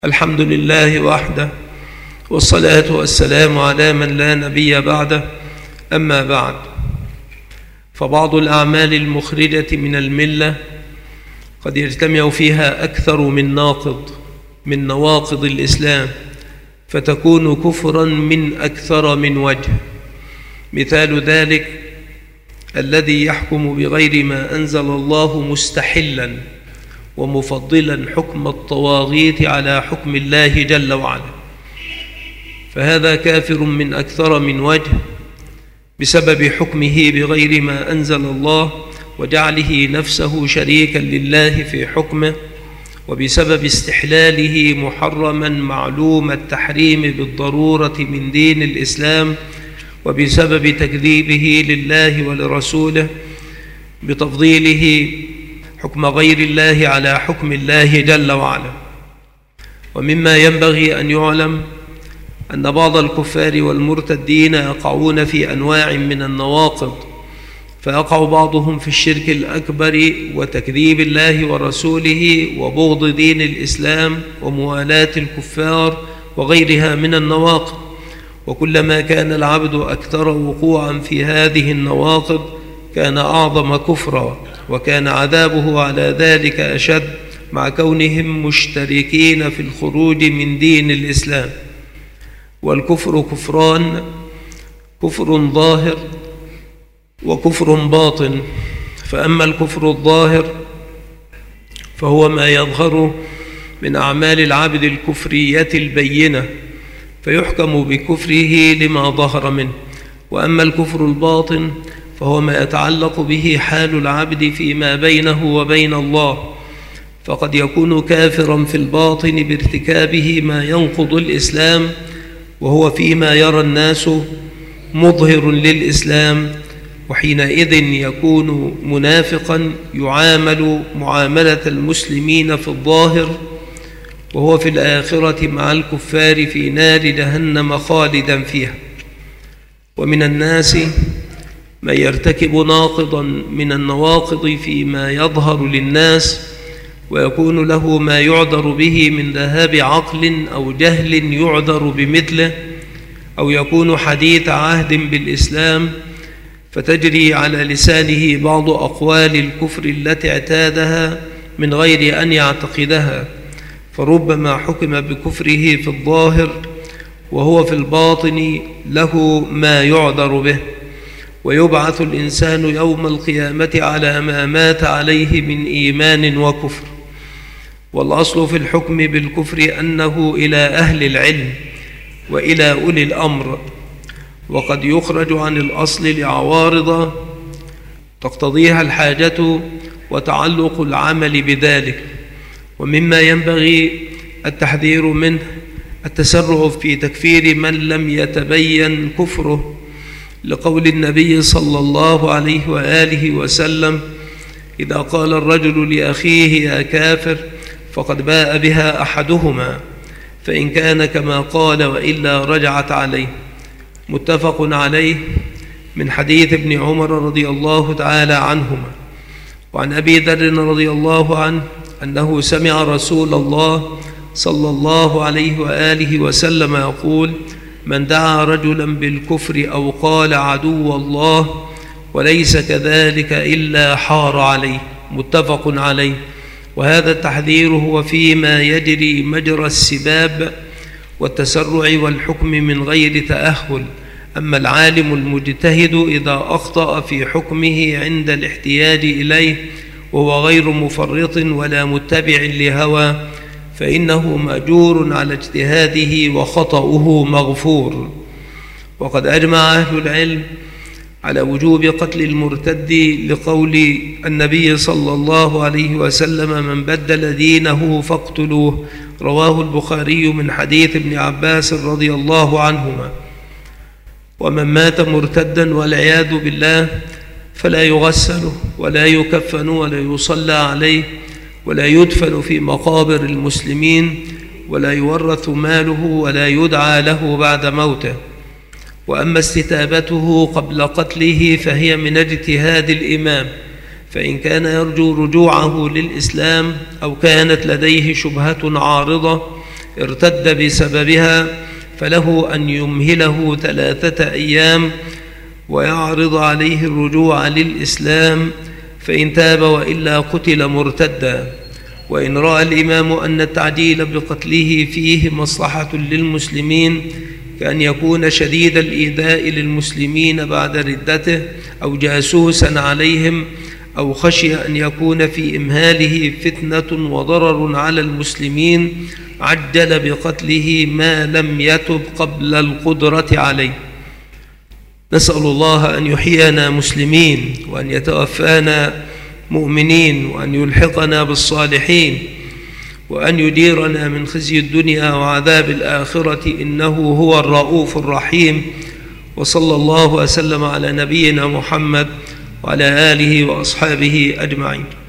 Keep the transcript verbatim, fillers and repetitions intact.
الحمد لله وحده، والصلاة والسلام على من لا نبي بعده. أما بعد، فبعض الأعمال المخرجة من الملة قد يجتمع فيها أكثر من ناقض من نواقض الإسلام، فتكون كفرا من أكثر من وجه. مثال ذلك الذي يحكم بغير ما أنزل الله مستحلا ومفضلا حكم الطواغيت على حكم الله جل وعلا، فهذا كافر من أكثر من وجه بسبب حكمه بغير ما أنزل الله وجعله نفسه شريكا لله في حكمه، وبسبب استحلاله محرما معلوم التحريم بالضرورة من دين الإسلام، وبسبب تكذيبه لله ولرسوله بتفضيله حكم غير الله على حكم الله جل وعلا. ومما ينبغي أن يعلم أن بعض الكفار والمرتدين يقعون في أنواع من النواقض، فيقع بعضهم في الشرك الأكبر وتكذيب الله ورسوله وبغض دين الإسلام وموالاة الكفار وغيرها من النواقض. وكلما كان العبد أكثر وقوعا في هذه النواقض كان أعظم كفرا، وكان عذابه على ذلك أشد، مع كونهم مشتركين في الخروج من دين الإسلام. والكفر كفران: كفر ظاهر وكفر باطن. فأما الكفر الظاهر فهو ما يظهر من أعمال العبد الكفرية البينة، فيحكم بكفره لما ظهر منه. وأما الكفر الباطن فهو ما يتعلق به حال العبد فيما بينه وبين الله، فقد يكون كافرا في الباطن بارتكابه ما ينقض الإسلام، وهو فيما يرى الناس مظهر للإسلام، وحينئذ يكون منافقا يعامل معاملة المسلمين في الظاهر، وهو في الآخرة مع الكفار في نار جهنم خالدا فيها. ومن الناس من يرتكب ناقضا من النواقض فيما يظهر للناس، ويكون له ما يعذر به من ذهاب عقل أو جهل يعذر بمثله، أو يكون حديث عهد بالإسلام فتجري على لسانه بعض أقوال الكفر التي اعتادها من غير أن يعتقدها، فربما حكم بكفره في الظاهر وهو في الباطن له ما يعذر به. ويبعث الإنسان يوم القيامة على ما مات عليه من إيمان وكفر. والأصل في الحكم بالكفر أنه إلى أهل العلم وإلى أولي الأمر، وقد يخرج عن الأصل لعوارض تقتضيها الحاجة وتعلق العمل بذلك. ومما ينبغي التحذير منه التسرع في تكفير من لم يتبين كفره، لقول النبي صلى الله عليه وآله وسلم: إذا قال الرجل لأخيه يا كافر فقد باء بها أحدهما، فإن كان كما قال وإلا رجعت عليه. متفق عليه، من حديث ابن عمر رضي الله تعالى عنهما. وعن أبي ذر رضي الله عنه أنه سمع رسول الله صلى الله عليه وآله وسلم يقول: من دعا رجلا بالكفر أو قال عدو الله وليس كذلك إلا حار عليه. متفق عليه. وهذا التحذير هو فيما يجري مجرى السباب والتسرع والحكم من غير تأهل. أما العالم المجتهد إذا أخطأ في حكمه عند الاحتياج إليه وهو غير مفرط ولا متبع لهوى فإنه مأجور على اجتهاده وخطأه مغفور. وقد أجمع أهل العلم على وجوب قتل المرتد لقول النبي صلى الله عليه وسلم: من بدل دينه فاقتلوه. رواه البخاري من حديث ابن عباس رضي الله عنهما. ومن مات مرتدا والعياذ بالله فلا يغسل ولا يكفن ولا يصلى عليه ولا يدفن في مقابر المسلمين ولا يورث ماله ولا يدعى له بعد موته. وأما استتابته قبل قتله فهي من اجتهاد الإمام، فإن كان يرجو رجوعه للإسلام أو كانت لديه شبهة عارضة ارتد بسببها فله أن يمهله ثلاثة أيام ويعرض عليه الرجوع للإسلام، فإن تاب وإلا قتل مرتدا. وإن رأى الإمام أن التعجيل بقتله فيه مصلحة للمسلمين كأن يكون شديد الإيذاء للمسلمين بعد ردته أو جاسوسا عليهم، أو خشي أن يكون في إمهاله فتنة وضرر على المسلمين، عجل بقتله ما لم يتب قبل القدرة عليه. نسأل الله أن يحيينا مسلمين، وأن يتوفانا مؤمنين، وأن يلحقنا بالصالحين، وأن يديرنا من خزي الدنيا وعذاب الآخرة، إنه هو الرؤوف الرحيم. وصلى الله وسلم على نبينا محمد وعلى آله وأصحابه أجمعين.